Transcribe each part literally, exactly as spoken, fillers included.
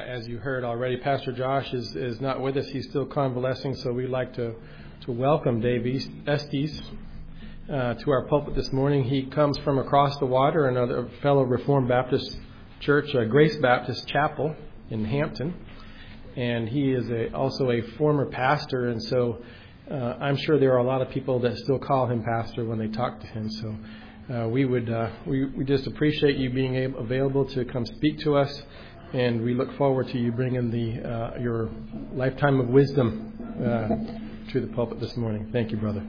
as you heard already, Pastor Josh is, is not with us. He's still convalescing, so we'd like to, to welcome Dave Estes uh, to our pulpit this morning. He comes from across the water, another fellow Reformed Baptist church, uh, Grace Baptist Chapel in Hampton. And he is a, also a former pastor, and so uh, I'm sure there are a lot of people that still call him pastor when they talk to him. So uh, we would uh, we, we just appreciate you being able, available to come speak to us, and we look forward to you bringing the uh, your lifetime of wisdom uh, to the pulpit this morning. Thank you, brother.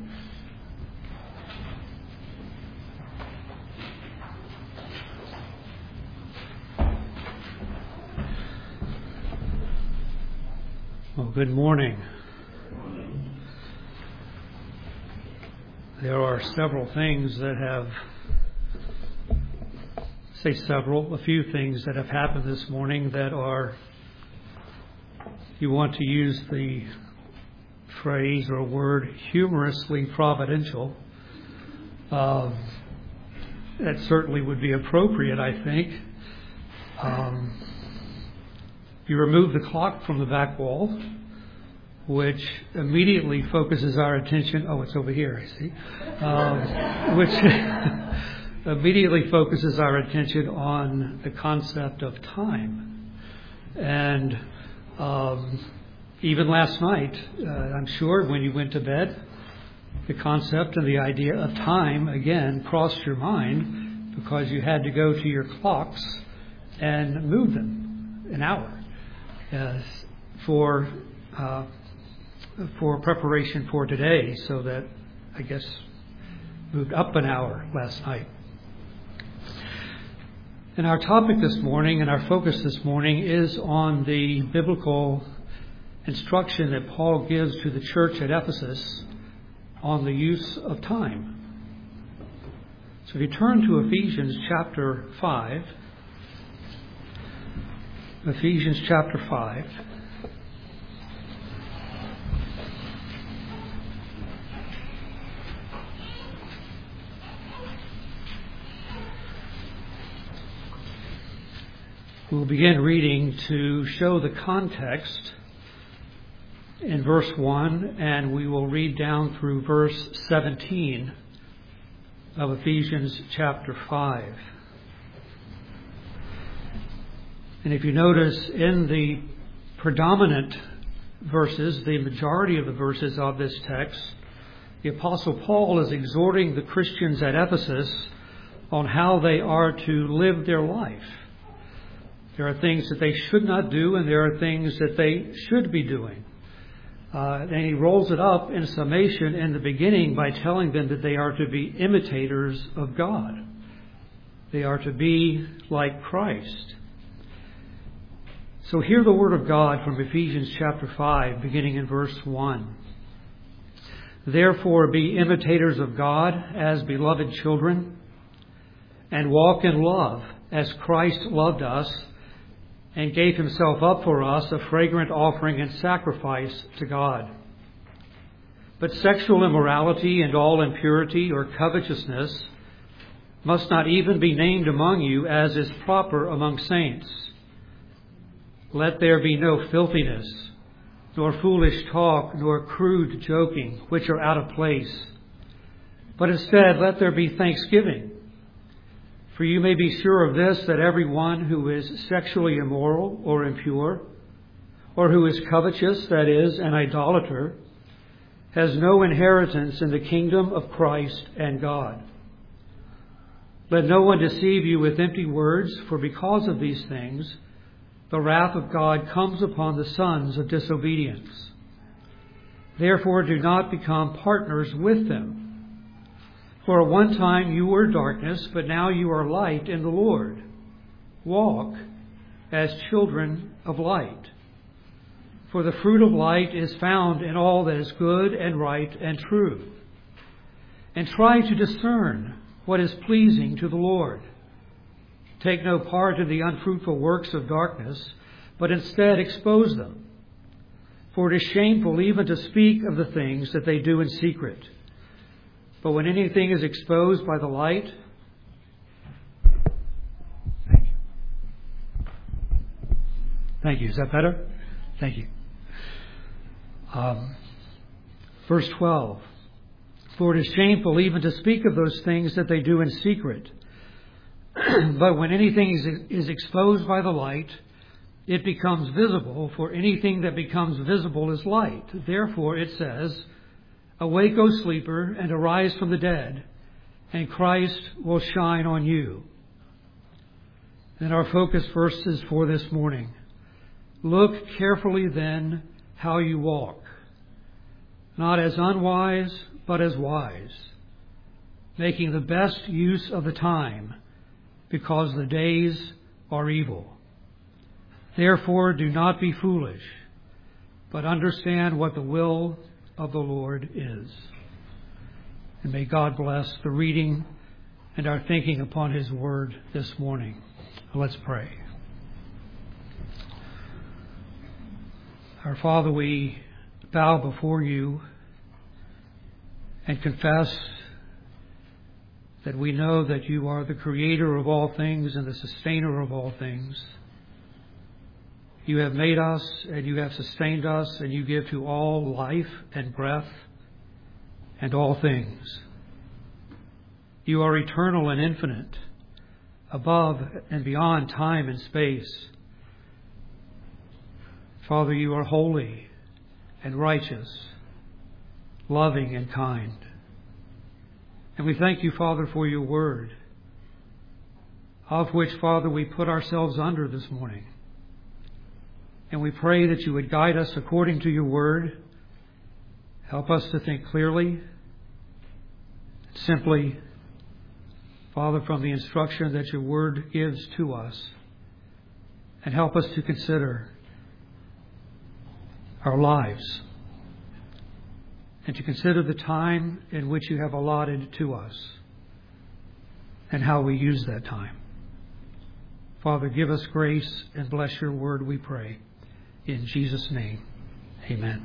Well, good morning. There are several things that have, say several, a few things that have happened this morning that are, if you want to use the phrase or word, humorously providential. Uh, that certainly would be appropriate, I think. Um, You remove the clock from the back wall, which immediately focuses our attention. Oh, it's over here, I see. Um, which immediately focuses our attention on the concept of time. And um, even last night, uh, I'm sure when you went to bed, the concept and the idea of time again crossed your mind because you had to go to your clocks and move them an hour. Uh, for uh, for preparation for today, so that I guess moved up an hour last night. And our topic this morning and our focus this morning is on the biblical instruction that Paul gives to the church at Ephesus on the use of time. So if you turn to Ephesians chapter five, Ephesians chapter five. We'll begin reading to show the context in verse one, and we will read down through verse seventeen of Ephesians chapter five. And if you notice in the predominant verses, the majority of the verses of this text, the Apostle Paul is exhorting the Christians at Ephesus on how they are to live their life. There are things that they should not do, and there are things that they should be doing. Uh, and he rolls it up in summation in the beginning by telling them that they are to be imitators of God. They are to be like Christ. So hear the word of God from Ephesians chapter five, beginning in verse one. Therefore be imitators of God as beloved children, and walk in love as Christ loved us and gave himself up for us, a fragrant offering and sacrifice to God. But sexual immorality and all impurity or covetousness must not even be named among you, as is proper among saints. Let there be no filthiness, nor foolish talk, nor crude joking, which are out of place. But instead, let there be thanksgiving. For you may be sure of this, that everyone who is sexually immoral or impure, or who is covetous, that is, an idolater, has no inheritance in the kingdom of Christ and God. Let no one deceive you with empty words, for because of these things, the wrath of God comes upon the sons of disobedience. Therefore do not become partners with them. For at one time you were darkness, but now you are light in the Lord. Walk as children of light. For the fruit of light is found in all that is good and right and true. And try to discern what is pleasing to the Lord. Take no part in the unfruitful works of darkness, but instead expose them. For it is shameful even to speak of the things that they do in secret. But when anything is exposed by the light, thank you. Thank you. Is that better? Thank you. Um, verse twelve. For it is shameful even to speak of those things that they do in secret. But when anything is, is exposed by the light, it becomes visible, for anything that becomes visible is light. Therefore it says, Awake, O sleeper, and arise from the dead, and Christ will shine on you. And our focus verse is for this morning. Look carefully then how you walk, not as unwise, but as wise, making the best use of the time, because the days are evil. Therefore do not be foolish, but understand what the will of the Lord is. And may God bless the reading and our thinking upon His Word this morning. Let's pray. Our Father, we bow before You and confess that we know that You are the creator of all things and the sustainer of all things. You have made us and You have sustained us, and You give to all life and breath and all things. You are eternal and infinite, above and beyond time and space. Father, You are holy and righteous, loving and kind. And we thank You, Father, for Your word, of which, Father, we put ourselves under this morning. And we pray that You would guide us according to Your word. Help us to think clearly, simply, Father, from the instruction that Your word gives to us. And help us to consider our lives, and to consider the time in which You have allotted to us and how we use that time. Father, give us grace and bless Your word, we pray. In Jesus' name, amen.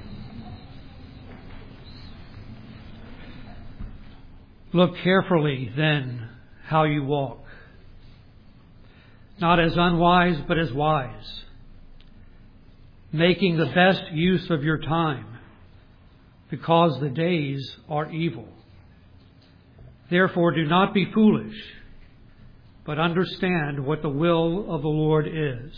Look carefully then how you walk, not as unwise but as wise, making the best use of your time, because the days are evil. Therefore do not be foolish, but understand what the will of the Lord is.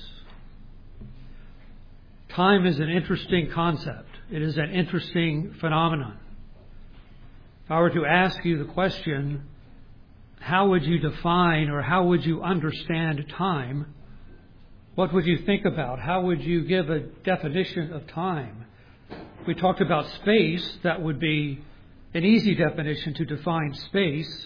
Time is an interesting concept. It is an interesting phenomenon. If I were to ask you the question, how would you define or how would you understand time? What would you think about? How would you give a definition of time? If we talked about space, that would be an easy definition to define space.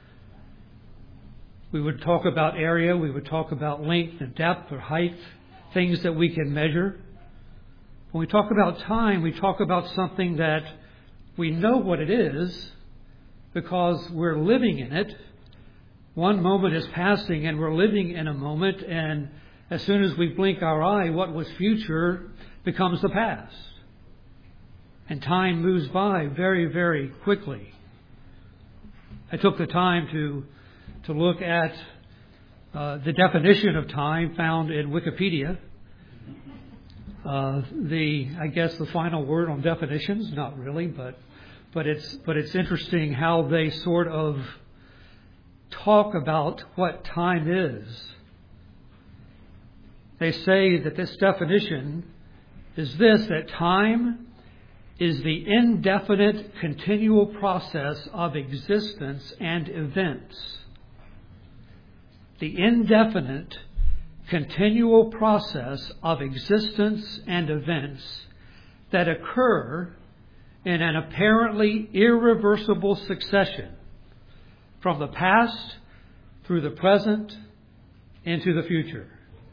We would talk about area. We would talk about length and depth or height, things that we can measure. When we talk about time, we talk about something that we know what it is because we're living in it. One moment is passing and we're living in a moment, and as soon as we blink our eye, what was future becomes the past. And time moves by very, very quickly. I took the time to to look at uh, the definition of time found in Wikipedia. Uh, the I guess the final word on definitions, not really, but but it's but it's interesting how they sort of talk about what time is. They say that this definition is this, that time is the indefinite continual process of existence and events. The indefinite continual process of existence and events that occur in an apparently irreversible succession from the past through the present into the future.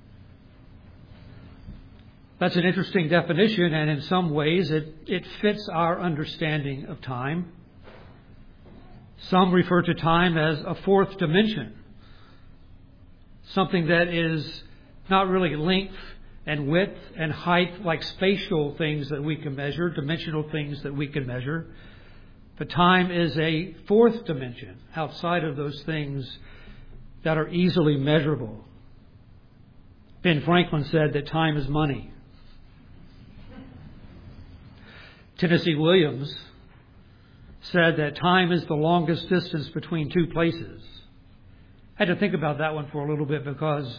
That's an interesting definition, and in some ways it, it fits our understanding of time. Some refer to time as a fourth dimension, something that is not really length and width and height like spatial things that we can measure, dimensional things that we can measure. But time is a fourth dimension outside of those things that are easily measurable. Ben Franklin said that time is money. Tennessee Williams said that time is the longest distance between two places. I had to think about that one for a little bit because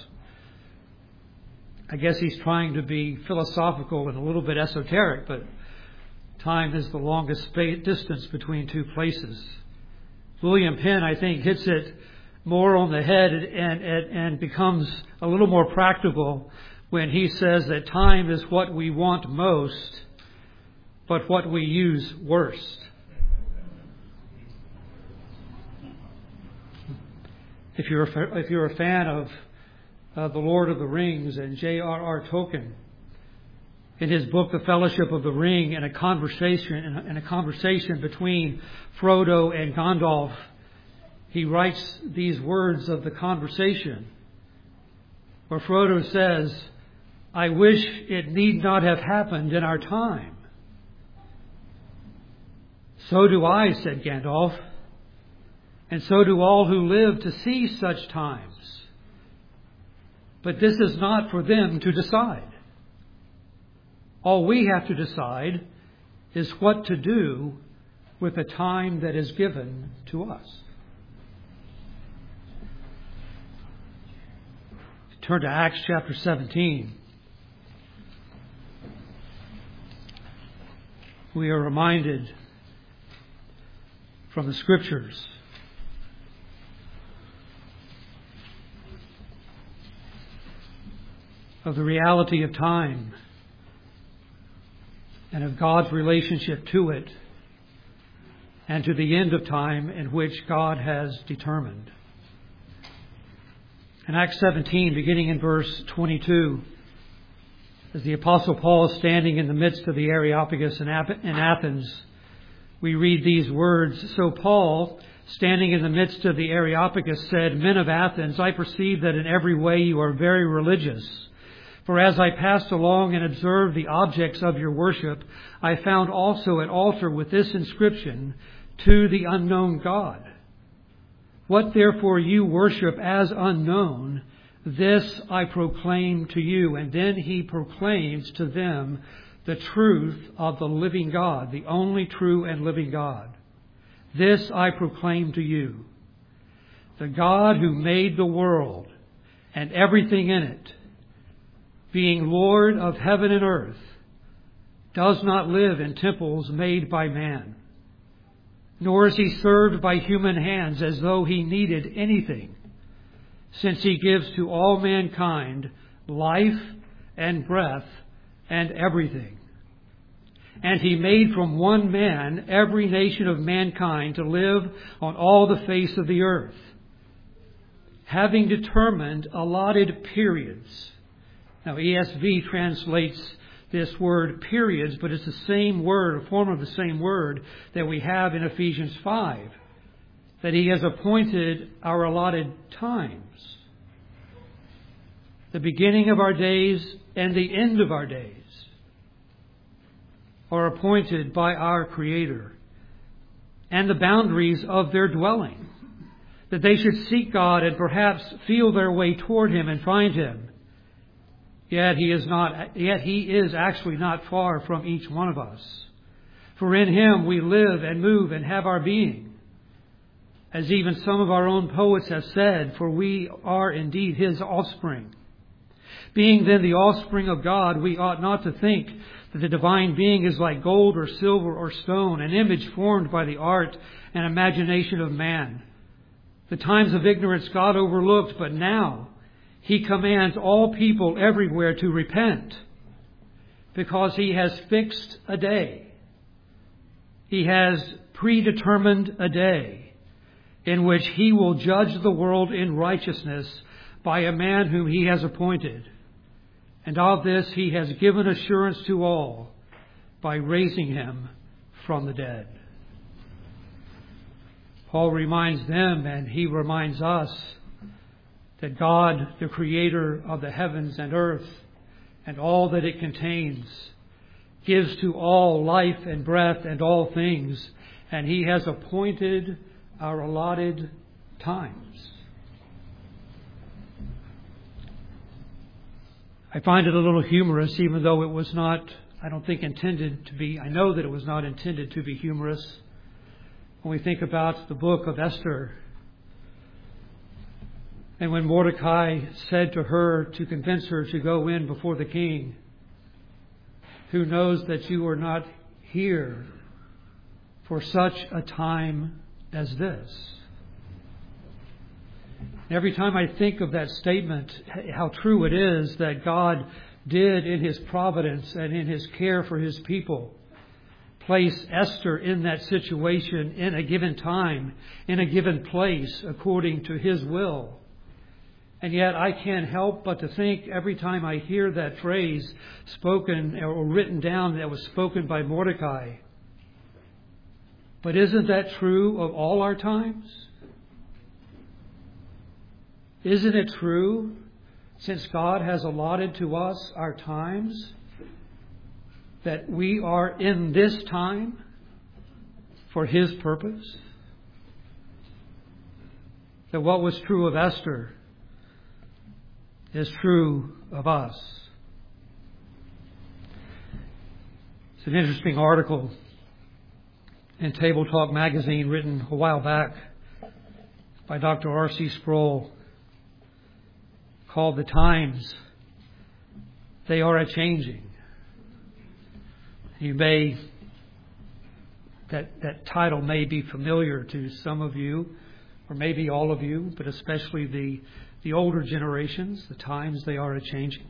I guess he's trying to be philosophical and a little bit esoteric, but time is the longest space, distance between two places. William Penn, I think, hits it more on the head and, and, and becomes a little more practical when he says that time is what we want most, but what we use worst. If you're a, if you're a fan of uh, The Lord of the Rings and J R R Tolkien, in his book The Fellowship of the Ring, in a conversation in a, in a conversation between Frodo and Gandalf, he writes these words of the conversation, where Frodo says, "I wish it need not have happened in our time." "So do I," said Gandalf, "and so do all who live to see such times. But this is not for them to decide. All we have to decide is what to do with the time that is given to us." Turn to Acts chapter seventeen. We are reminded from the Scriptures of the reality of time and of God's relationship to it and to the end of time in which God has determined. In Acts seventeen, beginning in verse twenty-two, as the Apostle Paul is standing in the midst of the Areopagus in Athens, we read these words. "So Paul, standing in the midst of the Areopagus, said, 'Men of Athens, I perceive that in every way you are very religious. For as I passed along and observed the objects of your worship, I found also an altar with this inscription, To the unknown God. What therefore you worship as unknown, this I proclaim to you.' And then he proclaims to them the truth of the living God, the only true and living God. 'This I proclaim to you. The God who made the world and everything in it, being Lord of heaven and earth, does not live in temples made by man, nor is he served by human hands as though he needed anything, since he gives to all mankind life and breath and everything. And he made from one man every nation of mankind to live on all the face of the earth, having determined allotted periods." Now, E S V translates this word periods, but it's the same word, a form of the same word that we have in Ephesians five, that he has appointed our allotted times, the beginning of our days and the end of our days are appointed by our Creator, and the boundaries of their dwelling, that they should seek God and perhaps feel their way toward Him and find Him. Yet he is not, yet he is actually not far from each one of us. For in Him we live and move and have our being. As even some of our own poets have said, for we are indeed His offspring. Being then the offspring of God, we ought not to think that the divine being is like gold or silver or stone, an image formed by the art and imagination of man. The times of ignorance God overlooked, but now He commands all people everywhere to repent, because He has fixed a day. He has predetermined a day in which He will judge the world in righteousness by a man whom He has appointed. And of this He has given assurance to all by raising Him from the dead. Paul reminds them, and he reminds us, that God, the Creator of the heavens and earth and all that it contains, gives to all life and breath and all things, and He has appointed our allotted times. I find it a little humorous, even though it was not, I don't think, intended to be, I know that it was not intended to be humorous. When we think about the book of Esther, and when Mordecai said to her to convince her to go in before the king, who knows that you are not here for such a time as this. Every time I think of that statement, how true it is that God did in His providence and in His care for His people place Esther in that situation in a given time, in a given place, according to His will. And yet I can't help but to think every time I hear that phrase spoken or written down that was spoken by Mordecai, but isn't that true of all our times? Isn't it true, since God has allotted to us our times, that we are in this time for His purpose? That what was true of Esther is true of us. It's an interesting article in Table Talk magazine written a while back by Doctor R C Sproul called "The Times, They Are A-Changing." You may, that, that title may be familiar to some of you, or maybe all of you, but especially the, the older generations. The times, they are a-changing.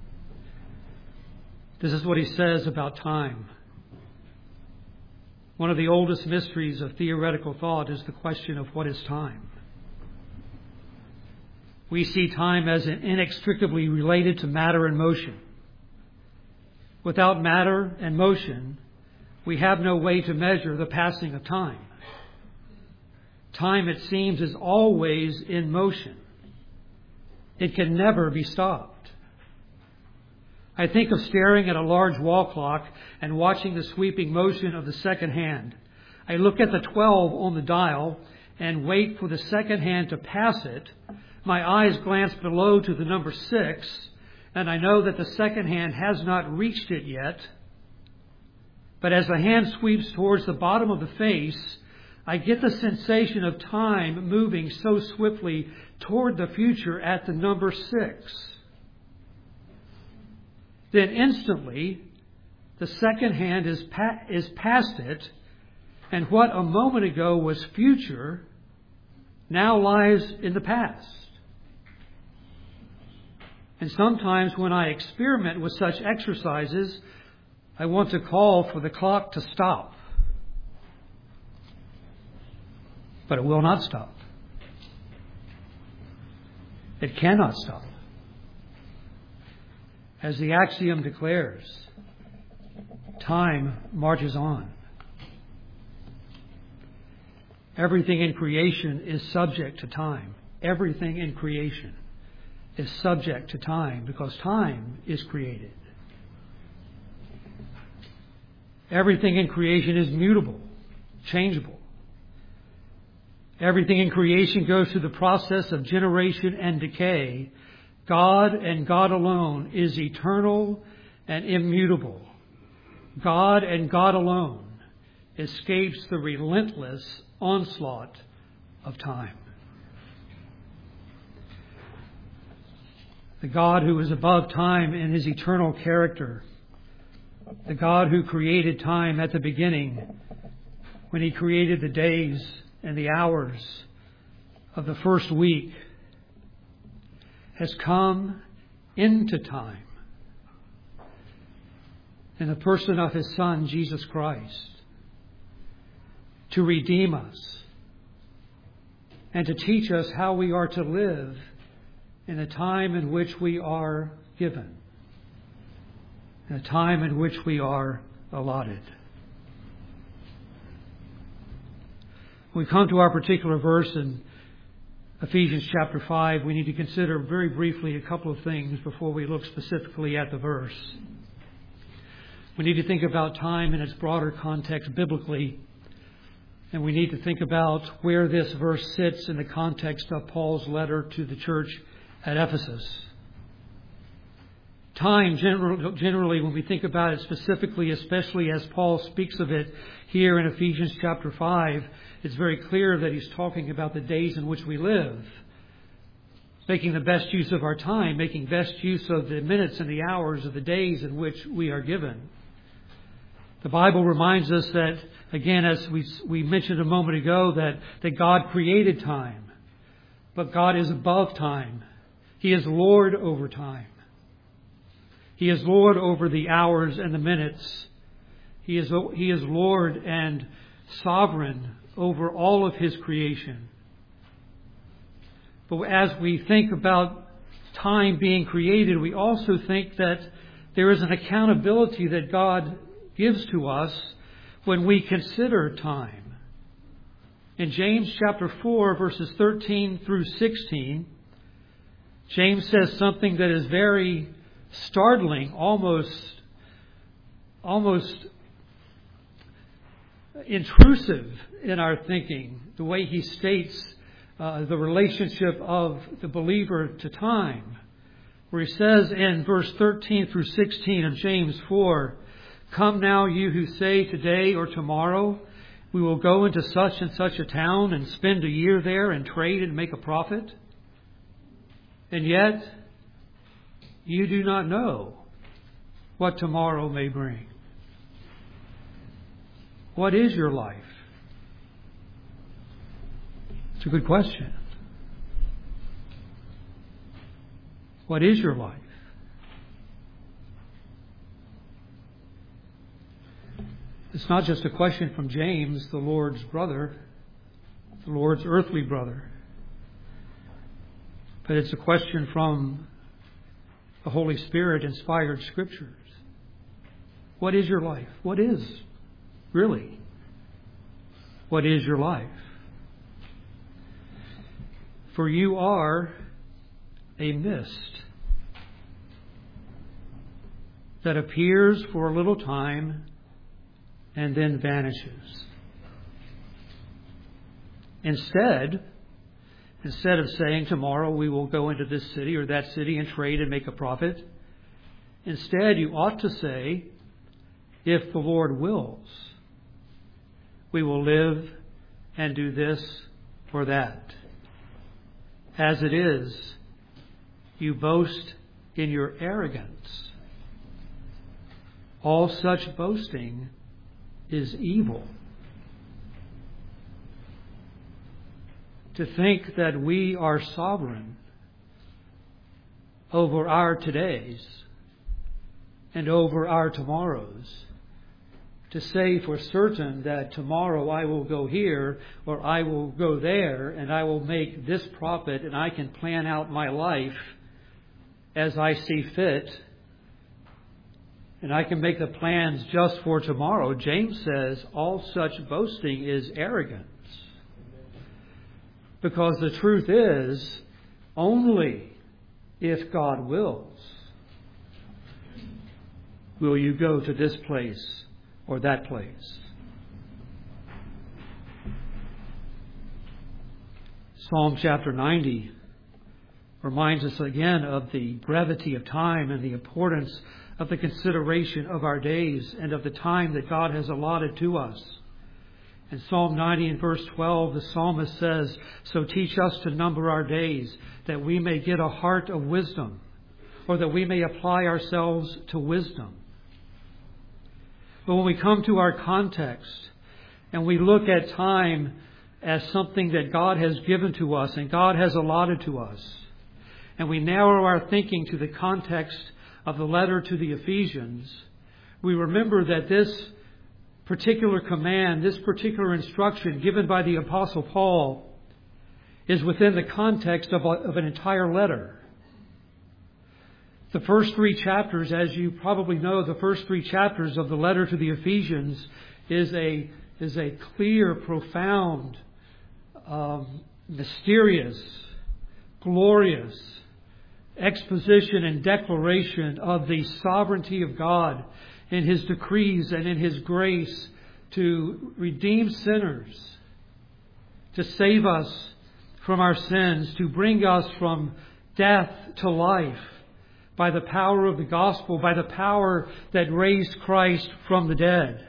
This is what he says about time. One of the oldest mysteries of theoretical thought is the question of what is time. We see time as inextricably related to matter and motion. Without matter and motion, we have no way to measure the passing of time. Time, it seems, is always in motion. It can never be stopped. I think of staring at a large wall clock and watching the sweeping motion of the second hand. I look at the twelve on the dial and wait for the second hand to pass it. My eyes glance below to the number six, and I know that the second hand has not reached it yet. But as the hand sweeps towards the bottom of the face, I get the sensation of time moving so swiftly toward the future at the number six. Then instantly, the second hand is, pa- is past it, and what a moment ago was future now lies in the past. And sometimes when I experiment with such exercises, I want to call for the clock to stop. But it will not stop. It cannot stop. As the axiom declares, time marches on. Everything in creation is subject to time. Everything in creation is subject to time because time is created. Everything in creation is mutable, changeable. Everything in creation goes through the process of generation and decay. God and God alone is eternal and immutable. God and God alone escapes the relentless onslaught of time. The God who is above time in His eternal character, the God who created time at the beginning when He created the days and the hours of the first week, has come into time in the person of His Son, Jesus Christ, to redeem us and to teach us how we are to live in the time in which we are given, in the time in which we are allotted. When we come to our particular verse in Ephesians chapter five, we need to consider very briefly a couple of things before we look specifically at the verse. We need to think about time in its broader context biblically, and we need to think about where this verse sits in the context of Paul's letter to the church at Ephesus. Time, generally, when we think about it specifically, especially as Paul speaks of it here in Ephesians chapter five, it's very clear that he's talking about the days in which we live. Making the best use of our time, making best use of the minutes and the hours of the days in which we are given. The Bible reminds us that, again, as we, we mentioned a moment ago, that, that God created time. But God is above time. He is Lord over time. He is Lord over the hours and the minutes. He is, He is Lord and sovereign over all of His creation. But as we think about time being created, we also think that there is an accountability that God gives to us when we consider time. In James chapter four, verses thirteen through sixteen, James says something that is very startling, almost, almost intrusive in our thinking, the way he states uh, the relationship of the believer to time, where he says in verse thirteen through sixteen of James four, "Come now, you who say today or tomorrow, we will go into such and such a town and spend a year there and trade and make a profit. And yet, you do not know what tomorrow may bring." What is your life? It's a good question. What is your life? It's not just a question from James, the Lord's brother, the Lord's earthly brother, but it's a question from the Holy Spirit inspired Scriptures. What is your life? What is, really, what is your life? For you are a mist that appears for a little time and then vanishes. Instead, instead of saying tomorrow we will go into this city or that city and trade and make a profit, instead you ought to say, if the Lord wills, we will live and do this or that. As it is, you boast in your arrogance. All such boasting is evil. To think that we are sovereign over our todays and over our tomorrows, to say for certain that tomorrow I will go here or I will go there and I will make this profit and I can plan out my life as I see fit and I can make the plans just for tomorrow. James says all such boasting is arrogance. Because the truth is, only if God wills will you go to this place or that place. Psalm chapter ninety reminds us again of the brevity of time and the importance of the consideration of our days and of the time that God has allotted to us. In Psalm ninety and verse twelve, the psalmist says, "So teach us to number our days, that we may get a heart of wisdom," or that we may apply ourselves to wisdom. But when we come to our context and we look at time as something that God has given to us and God has allotted to us, and we narrow our thinking to the context of the letter to the Ephesians, we remember that this particular command, this particular instruction given by the Apostle Paul is within the context of, a, of an entire letter. The first three chapters, as you probably know, the first three chapters of the letter to the Ephesians is a, is a clear, profound, um, mysterious, glorious exposition and declaration of the sovereignty of God in His decrees and in His grace to redeem sinners, to save us from our sins, to bring us from death to life, by the power of the gospel, by the power that raised Christ from the dead.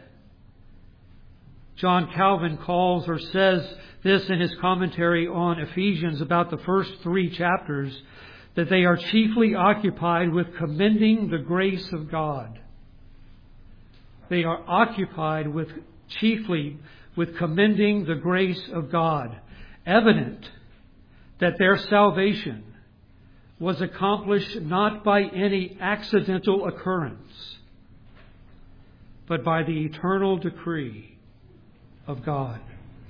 John Calvin calls or says this in his commentary on Ephesians about the first three chapters, that they are chiefly occupied with commending the grace of God. They are occupied with chiefly with commending the grace of God, evident that their salvation was accomplished not by any accidental occurrence, but by the eternal decree of God.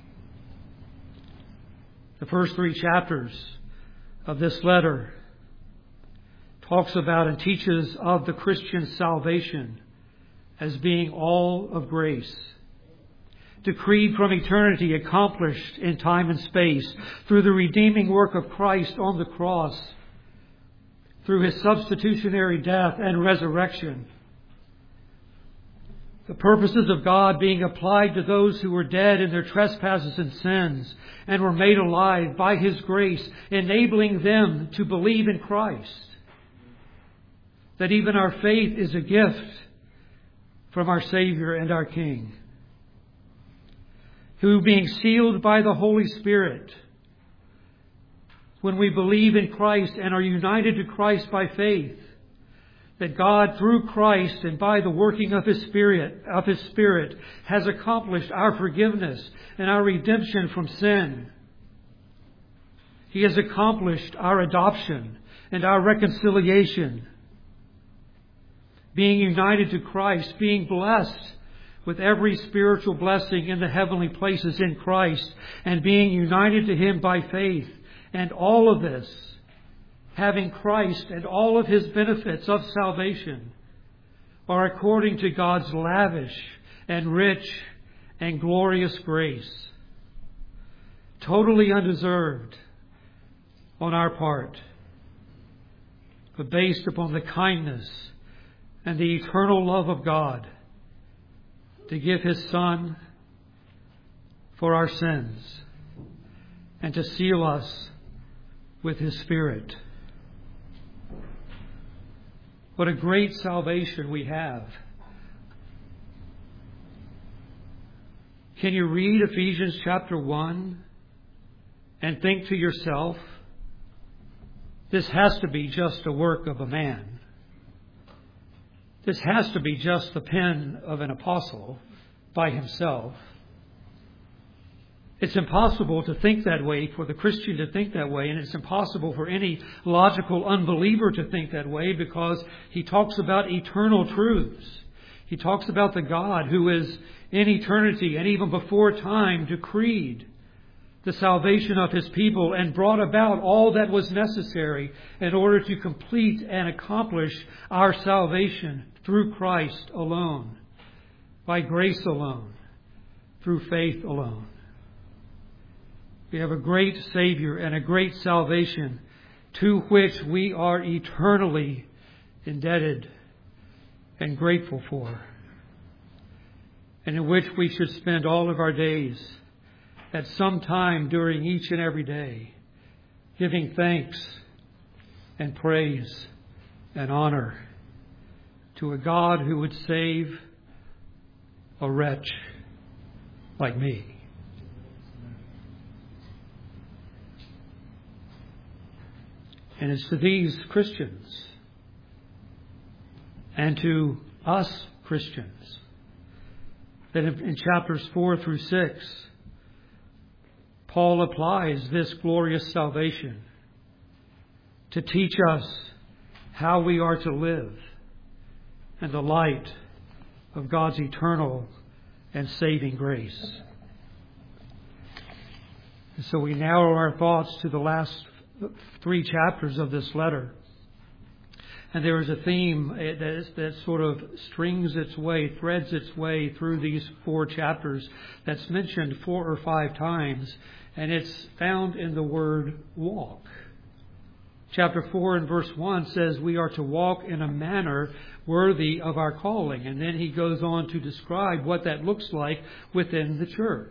The first three chapters of this letter talks about and teaches of the Christian salvation as being all of grace, decreed from eternity, accomplished in time and space through the redeeming work of Christ on the cross, through His substitutionary death and resurrection. The purposes of God being applied to those who were dead in their trespasses and sins and were made alive by His grace, enabling them to believe in Christ. That even our faith is a gift from our Savior and our King, who, being sealed by the Holy Spirit, when we believe in Christ and are united to Christ by faith, that God, through Christ and by the working of His Spirit, of His Spirit, has accomplished our forgiveness and our redemption from sin. He has accomplished our adoption and our reconciliation. Being united to Christ, being blessed with every spiritual blessing in the heavenly places in Christ, and being united to Him by faith. And all of this, having Christ and all of His benefits of salvation, are according to God's lavish and rich and glorious grace, totally undeserved on our part, but based upon the kindness and the eternal love of God to give His Son for our sins and to seal us with His Spirit. What a great salvation we have. Can you read Ephesians chapter one and think to yourself, this has to be just a work of a man. This has to be just the pen of an apostle by himself. It's impossible to think that way, for the Christian to think that way, and it's impossible for any logical unbeliever to think that way, because he talks about eternal truths. He talks about the God who is in eternity and even before time decreed the salvation of His people and brought about all that was necessary in order to complete and accomplish our salvation through Christ alone, by grace alone, through faith alone. We have a great Savior and a great salvation to which we are eternally indebted and grateful for, and in which we should spend all of our days at some time during each and every day, giving thanks and praise and honor to a God who would save a wretch like me. And it's to these Christians and to us Christians that in chapters four through six, Paul applies this glorious salvation to teach us how we are to live in the light of God's eternal and saving grace. And so we narrow our thoughts to the last three chapters of this letter. And there is a theme that, is, that sort of strings its way, threads its way through these four chapters that's mentioned four or five times. And it's found in the word walk. Chapter four and verse one says we are to walk in a manner worthy of our calling. And then he goes on to describe what that looks like within the church.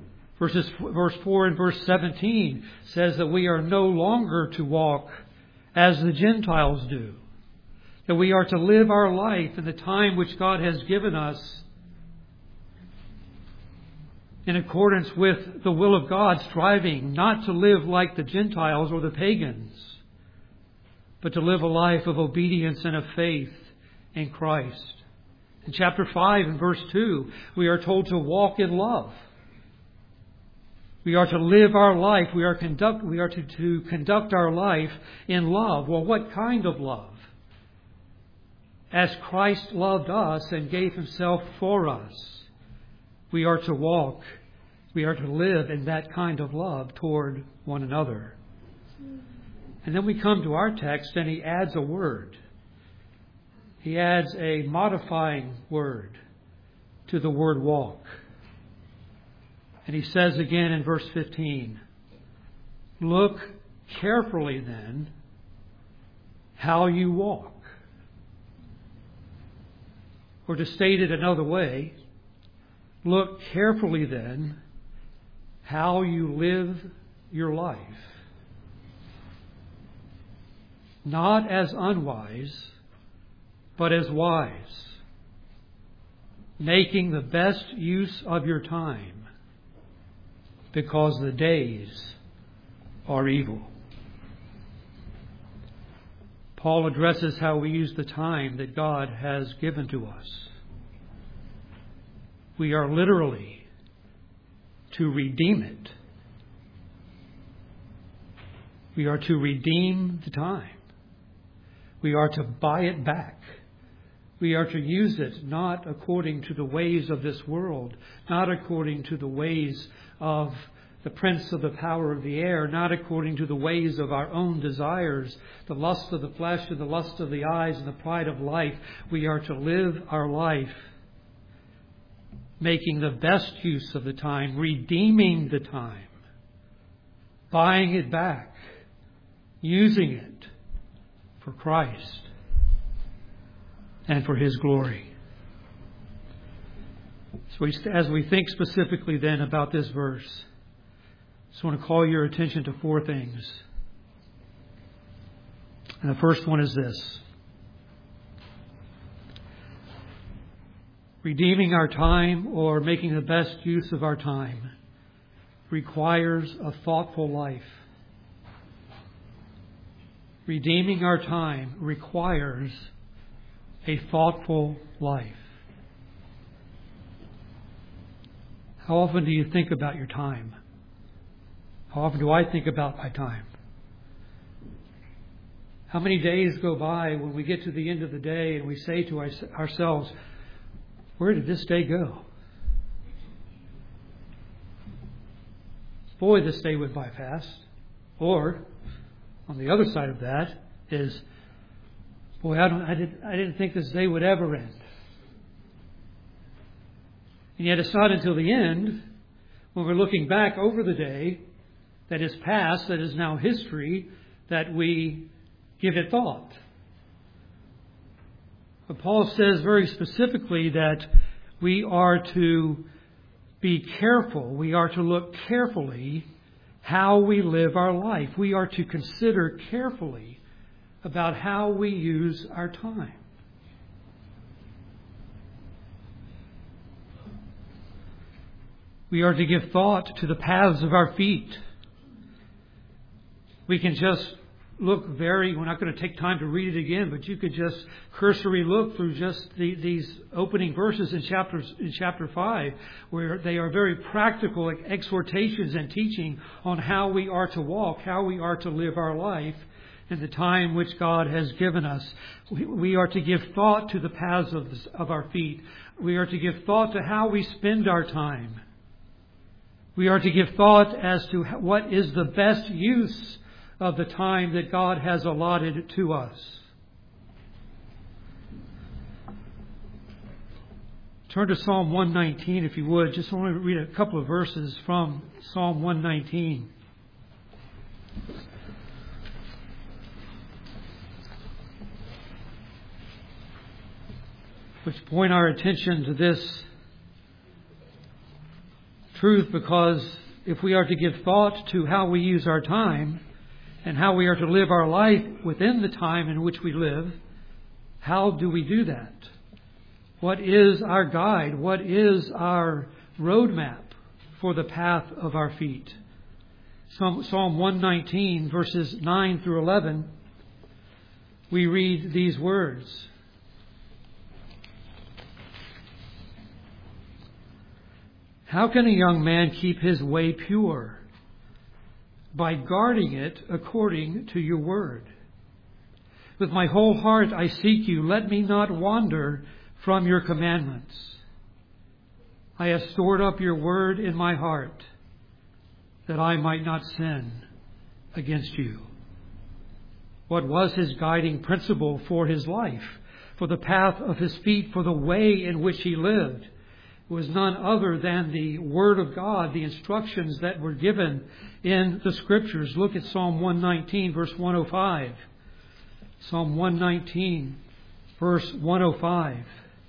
Verses, verse four and verse seventeen says that we are no longer to walk as the Gentiles do. That we are to live our life in the time which God has given us in accordance with the will of God, striving not to live like the Gentiles or the pagans, but to live a life of obedience and of faith in Christ. In chapter five and verse two, we are told to walk in love. We are to live our life. We are conduct. We are to, to conduct our life in love. Well, what kind of love? As Christ loved us and gave Himself for us, we are to walk, we are to live in that kind of love toward one another. And then we come to our text and he adds a word. He adds a modifying word to the word walk. And he says again in verse fifteen, look carefully then how you walk. Or to state it another way, look carefully then how you live your life. Not as unwise, but as wise, making the best use of your time, because the days are evil. Paul addresses how we use the time that God has given to us. We are literally to redeem it. We are to redeem the time. We are to buy it back. We are to use it not according to the ways of this world, not according to the ways of the prince of the power of the air, not according to the ways of our own desires, the lust of the flesh and the lust of the eyes and the pride of life. We are to live our life making the best use of the time, redeeming the time, buying it back, using it for Christ and for His glory. So we, as we think specifically then about this verse, I just want to call your attention to four things. And the first one is this. Redeeming our time, or making the best use of our time, requires a thoughtful life. Redeeming our time requires a thoughtful life. How often do you think about your time? How often do I think about my time? How many days go by when we get to the end of the day and we say to ourselves, where did this day go? Boy, this day went by fast. Or, on the other side of that is, boy, I, don't, I, didn't, I didn't think this day would ever end. And yet it's not until the end, when we're looking back over the day that is past, that is now history, that we give it thought. But Paul says very specifically that we are to be careful. We are to look carefully how we live our life. We are to consider carefully about how we use our time. We are to give thought to the paths of our feet. We can just look very, we're not going to take time to read it again, but you could just cursory look through just the, these opening verses in chapters in chapter five, where they are very practical exhortations and teaching on how we are to walk, how we are to live our life in the time which God has given us. We, we are to give thought to the paths of, this, of our feet. We are to give thought to how we spend our time. We are to give thought as to what is the best use of the time that God has allotted to us. Turn to Psalm one nineteen, if you would. Just want to read a couple of verses from Psalm one nineteen. Which point our attention to this truth, because if we are to give thought to how we use our time, and how we are to live our life within the time in which we live. How do we do that? What is our guide? What is our roadmap for the path of our feet? Psalm one nineteen, verses nine through eleven, we read these words. How can a young man keep his way pure? By guarding it according to your word. With my whole heart I seek you. Let me not wander from your commandments. I have stored up your word in my heart, that I might not sin against you. What was his guiding principle for his life, for the path of his feet, for the way in which he lived? It was none other than the Word of God, the instructions that were given in the Scriptures. Look at Psalm one nineteen, verse one oh five. Psalm one nineteen, verse one oh five.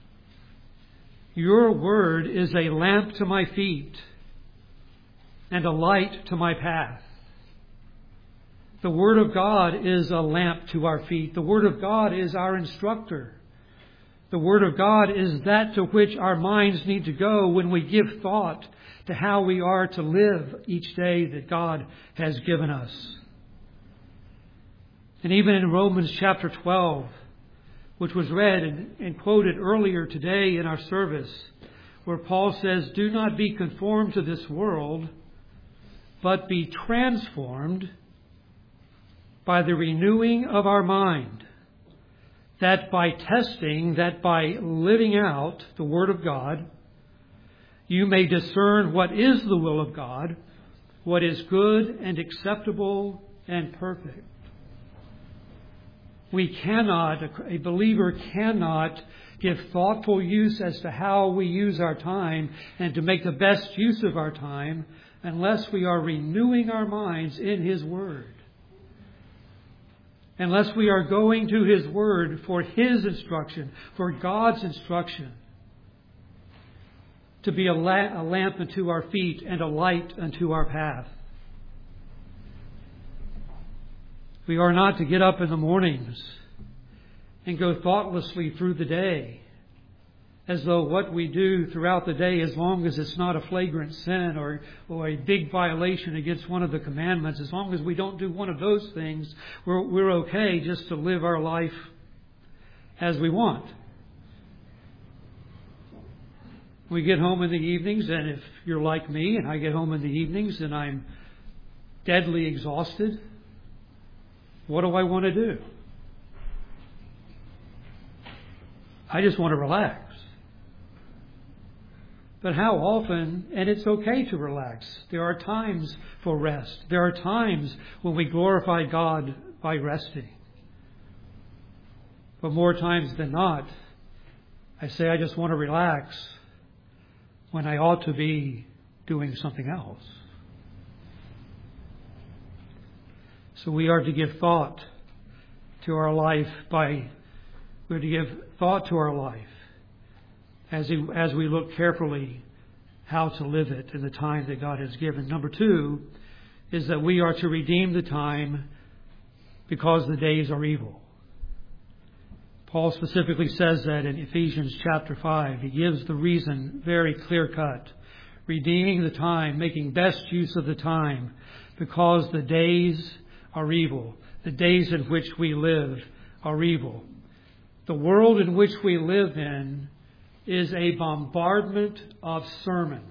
Your word is a lamp to my feet and a light to my path. The Word of God is a lamp to our feet. The Word of God is our instructor. The Word of God is that to which our minds need to go when we give thought to how we are to live each day that God has given us. And even in Romans chapter twelve, which was read and, and quoted earlier today in our service, where Paul says, do not be conformed to this world, but be transformed by the renewing of our mind, that by testing, that by living out the Word of God, you may discern what is the will of God, what is good and acceptable and perfect. We cannot, a believer cannot give thoughtful use as to how we use our time and to make the best use of our time unless we are renewing our minds in His Word. Unless we are going to His Word for His instruction, for God's instruction, to be a, la- a lamp unto our feet and a light unto our path. We are not to get up in the mornings and go thoughtlessly through the day as though what we do throughout the day, as long as it's not a flagrant sin or, or a big violation against one of the commandments, as long as we don't do one of those things, we're, we're okay just to live our life as we want. We get home in the evenings, and if you're like me and I get home in the evenings and I'm deadly exhausted, what do I want to do? I just want to relax. But how often, and it's okay to relax. There are times for rest. There are times when we glorify God by resting. But more times than not, I say I just want to relax when I ought to be doing something else. So we are to give thought to our life by, we're to give thought to our life as, we, as we look carefully how to live it in the time that God has given. Number two is that we are to redeem the time because the days are evil. Paul specifically says that in Ephesians chapter five. He gives the reason very clear cut. Redeeming the time, making best use of the time because the days are evil. The days in which we live are evil. The world in which we live in is a bombardment of sermons.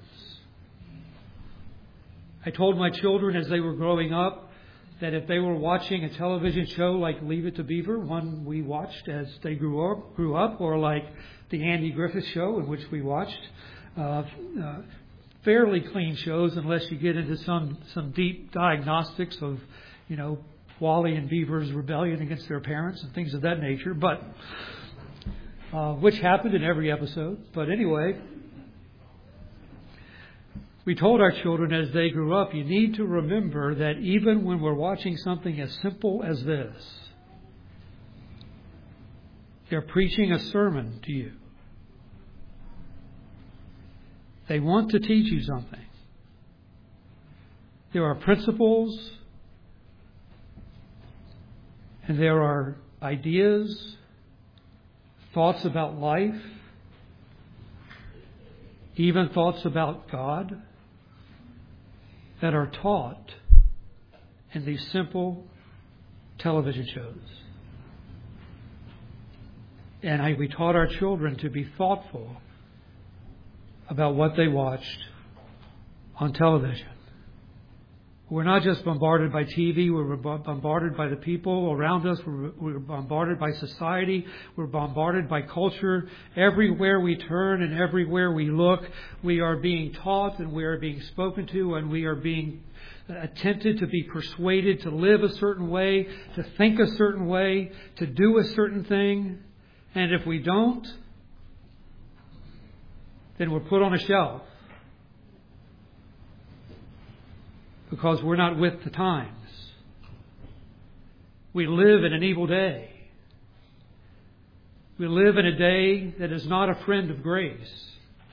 I told my children as they were growing up that if they were watching a television show like Leave It to Beaver, one we watched as they grew up, grew up or like the Andy Griffith Show, in which we watched, uh, uh, fairly clean shows unless you get into some, some deep diagnostics of, you know, Wally and Beaver's rebellion against their parents and things of that nature, but uh, which happened in every episode. But anyway, we told our children as they grew up, you need to remember that even when we're watching something as simple as this, they're preaching a sermon to you. They want to teach you something. There are principles And there are ideas, thoughts about life, even thoughts about God that are taught in these simple television shows. And I, we taught our children to be thoughtful about what they watched on television. We're not just bombarded by T V, we're bombarded by the people around us, we're, we're bombarded by society, we're bombarded by culture. Everywhere we turn and everywhere we look, we are being taught and we are being spoken to and we are being attempted to be persuaded to live a certain way, to think a certain way, to do a certain thing. And if we don't, then we're put on a shelf. Because we're not with the times. We live in an evil day. We live in a day that is not a friend of grace.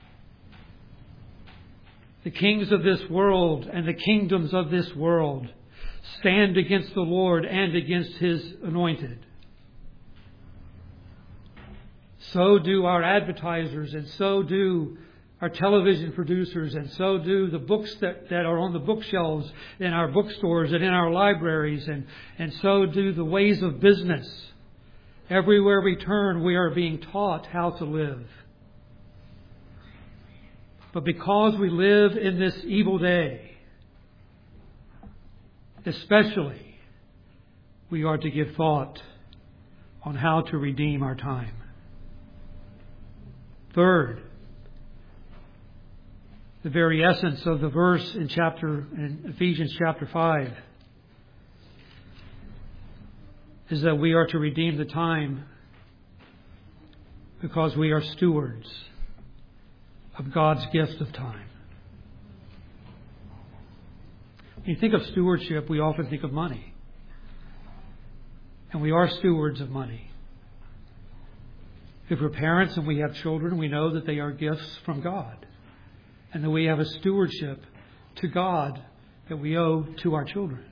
The kings of this world and the kingdoms of this world stand against the Lord and against His anointed. So do our advertisers, and so do our television producers, and so do the books that, that are on the bookshelves in our bookstores and in our libraries, and, and so do the ways of business. Everywhere we turn, we are being taught how to live. But because we live in this evil day, especially, we are to give thought on how to redeem our time. Third, the very essence of the verse in chapter in Ephesians chapter five is that we are to redeem the time because we are stewards of God's gift of time. When you think of stewardship, we often think of money. And we are stewards of money. If we're parents and we have children, we know that they are gifts from God. And that we have a stewardship to God that we owe to our children.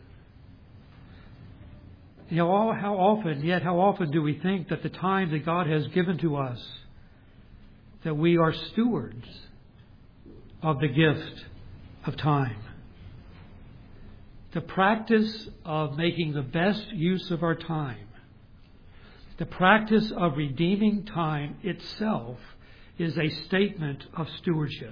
You know, how often, yet how often do we think that the time that God has given to us, that we are stewards of the gift of time. The practice of making the best use of our time, the practice of redeeming time itself is a statement of stewardship.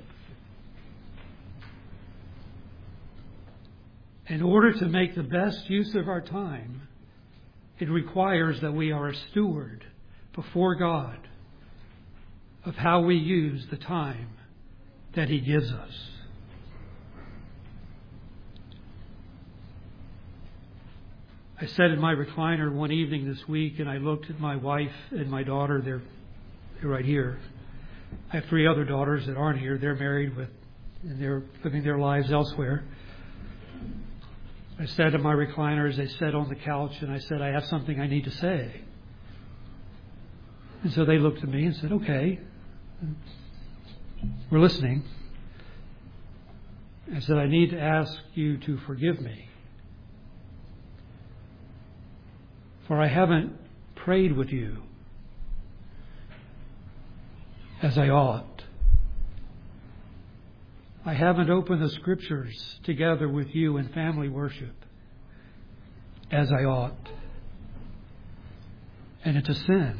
In order to make the best use of our time, it requires that we are a steward before God of how we use the time that He gives us. I sat in my recliner one evening this week and I looked at my wife and my daughter. They're, they're right here. I have three other daughters that aren't here. They're married with, and they're living their lives elsewhere. I sat in my recliner as they sat on the couch and I said, I have something I need to say. And so they looked at me and said, okay, we're listening. I said, I need to ask you to forgive me. For I haven't prayed with you as I ought. I haven't opened the Scriptures together with you in family worship as I ought. And it's a sin.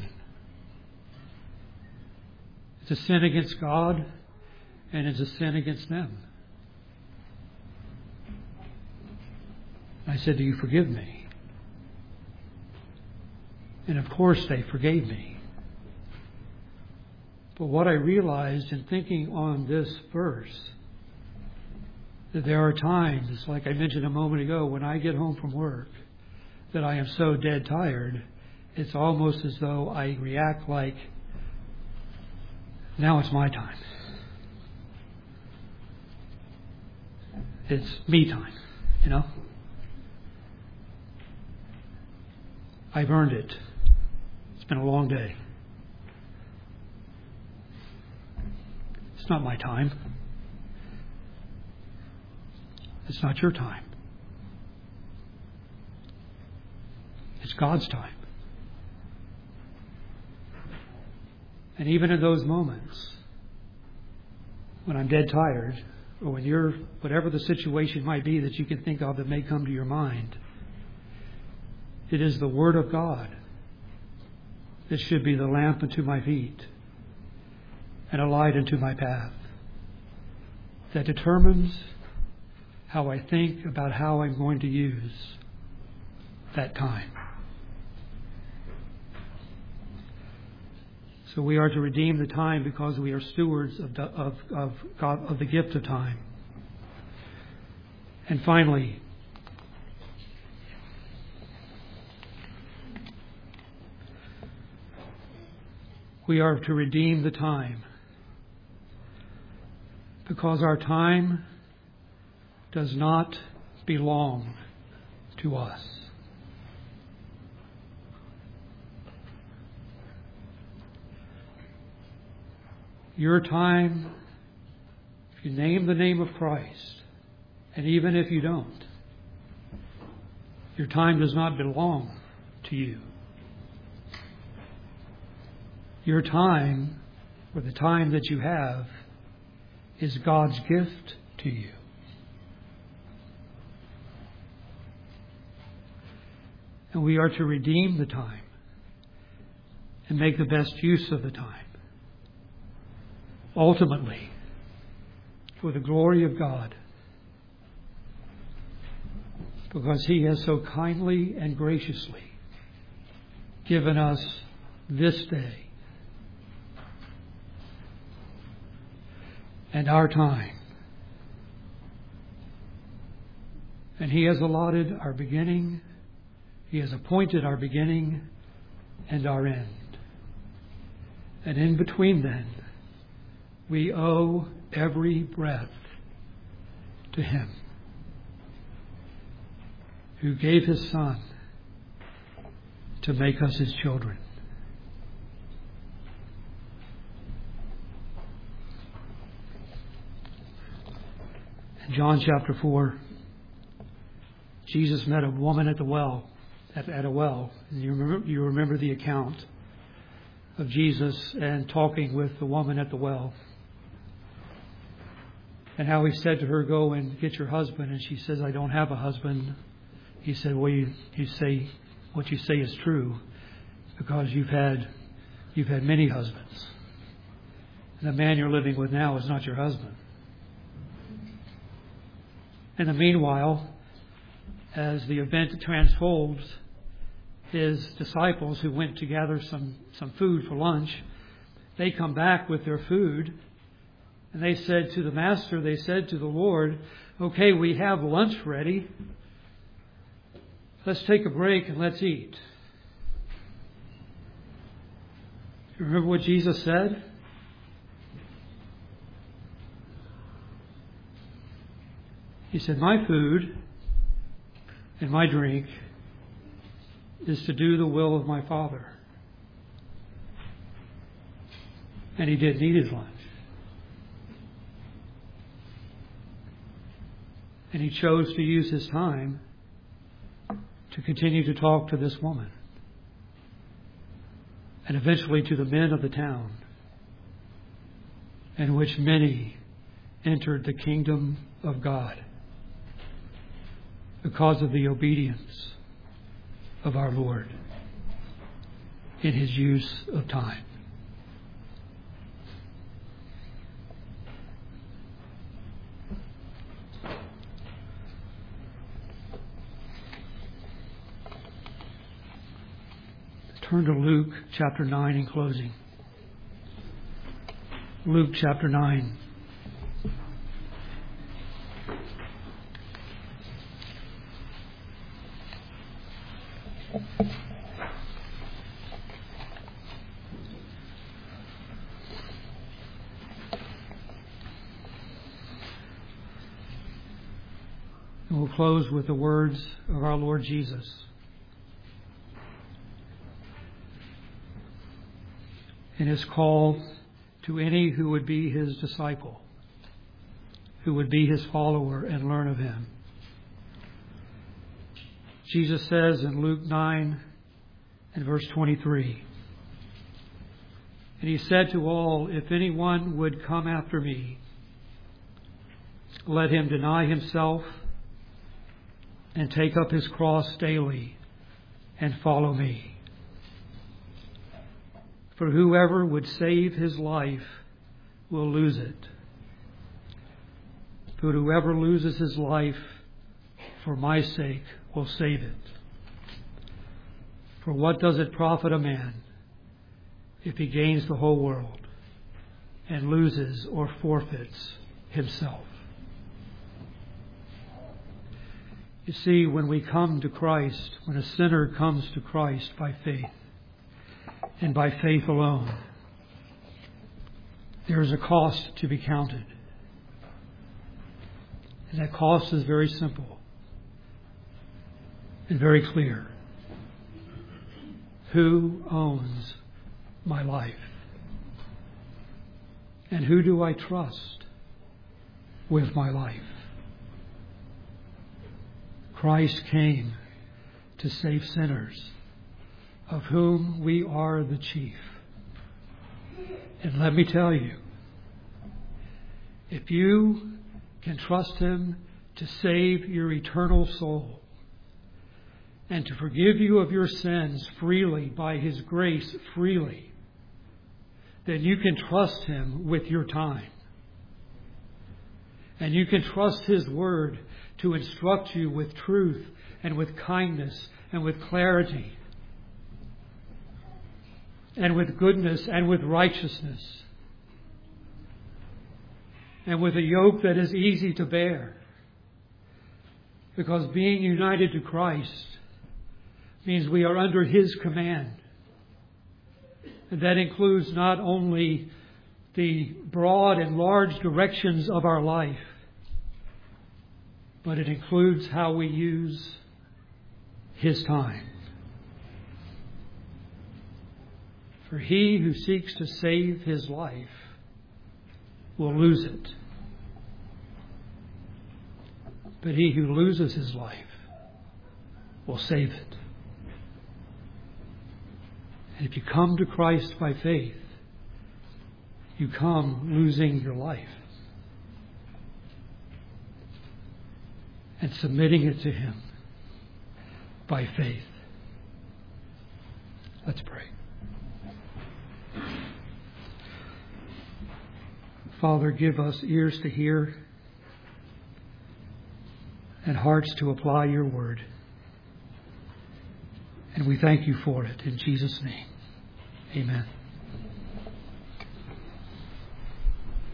It's a sin against God, and it's a sin against them. I said, do you forgive me? And of course they forgave me. But what I realized in thinking on this verse, that there are times, like I mentioned a moment ago, when I get home from work, that I am so dead tired, it's almost as though I react like, now it's my time. It's me time, you know? I've earned it. It's been a long day. It's not my time. It's not your time. It's God's time. And even in those moments, when I'm dead tired, or when you're, whatever the situation might be that you can think of that may come to your mind, it is the Word of God that should be the lamp unto my feet and a light unto my path, that determines how I think about how I'm going to use that time. So we are to redeem the time because we are stewards of the, of, of, God, of the gift of time. And finally, we are to redeem the time because our time does not belong to us. Your time, if you name the name of Christ, and even if you don't, your time does not belong to you. Your time, or the time that you have, is God's gift to you. And we are to redeem the time and make the best use of the time. Ultimately, for the glory of God, because He has so kindly and graciously given us this day and our time. And He has allotted our beginning, He has appointed our beginning and our end. And in between then, we owe every breath to Him who gave His Son to make us His children. In John chapter four, Jesus met a woman at the well, at, at a well. And you remember, you remember the account of Jesus and talking with the woman at the well. And how He said to her, "Go and get your husband." And she says, "I don't have a husband." He said, "Well, you, you say what you say is true, because you've had you've had many husbands. And the man you're living with now is not your husband." In the meanwhile, as the event transfolds, His disciples who went to gather some, some food for lunch, they come back with their food. And they said to the Master, they said to the Lord, "Okay, we have lunch ready. Let's take a break and let's eat." You remember what Jesus said? He said, "My food and my drink is to do the will of my Father." And He didn't eat His lunch. And He chose to use His time to continue to talk to this woman. And eventually to the men of the town, in which many entered the kingdom of God because of the obedience of our Lord in His use of time. Turn to Luke chapter nine in closing. Luke chapter nine. And we'll close with the words of our Lord Jesus. In His call to any who would be His disciple, who would be His follower and learn of Him. Jesus says in Luke nine, And verse twenty-three. And he said to all, if anyone would come after me, let him deny himself and take up his cross daily and follow me. For whoever would save his life will lose it. But whoever loses his life for my sake will save it. For what does it profit a man if he gains the whole world and loses or forfeits himself? You see, when we come to Christ, when a sinner comes to Christ by faith, and by faith alone, there is a cost to be counted. And that cost is very simple and very clear. Who owns my life? And who do I trust with my life? Christ came to save sinners, of whom we are the chief. And let me tell you, if you can trust Him to save your eternal soul and to forgive you of your sins freely by His grace freely, then you can trust Him with your time. And you can trust His Word to instruct you with truth and with kindness and with clarity and with goodness and with righteousness and with a yoke that is easy to bear. Because being united to Christ means we are under His command. And that includes not only the broad and large directions of our life, but it includes how we use His time. For he who seeks to save his life will lose it. But he who loses his life will save it. And if you come to Christ by faith, you come losing your life and submitting it to Him by faith. Let's pray. Father, give us ears to hear and hearts to apply your word. And we thank you for it in Jesus' name. Amen.